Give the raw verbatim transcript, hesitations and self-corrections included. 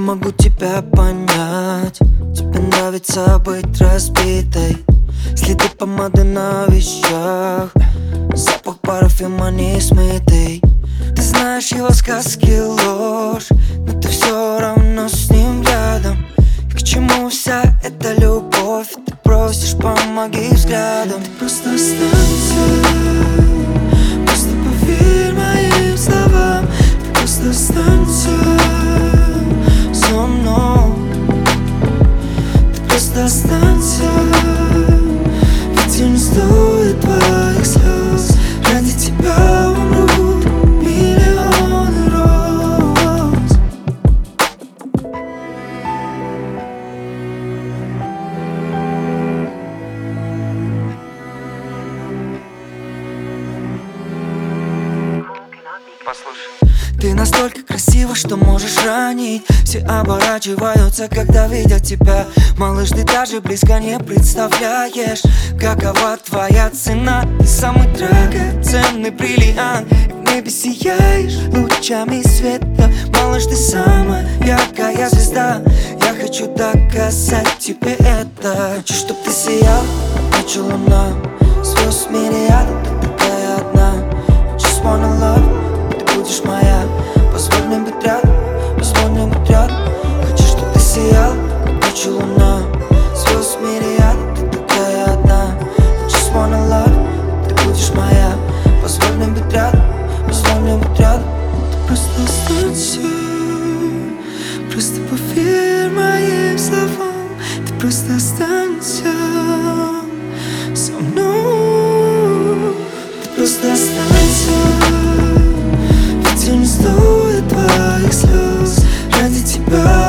могу тебя понять. Тебе нравится быть разбитой, следы помады на вещах, запах парфюма не смытый. Ты знаешь его сказки ложь, но ты все равно с ним рядом. И к чему вся эта любовь? Ты просишь, помоги взглядом. Ты просто останься, просто поверь моим словам. Ты просто останься со мной. Ты просто останься, ведь я не стоит твоих слез. Ради тебя умрут миллионы роз. Послушай. Ты настолько красива, что можешь ранить. Все оборачиваются, когда видят тебя. Малыш, ты даже близко не представляешь, какова твоя цена. Ты самый драгоценный бриллиант, и в небе сияешь лучами света. Малыш, ты самая яркая звезда. Я хочу доказать тебе это. Хочу, чтоб ты сиял, ночью луна, звезд мириады, ты такая одна. Just wanna love, ты будешь моя. Позволь мне быть рядом, позволь мне быть рядом. Хочу, чтоб ты сиял, как ночью луна, звезд мириады, ты такая одна. Just wanna love, ты будешь моя. Позволь мне быть рядом, позволь мне быть рядом. Ты просто останься, просто поверь моим словам. Ты просто останься со мной. Ты просто останься, ведь я не стоит твоих слез. Ради тебя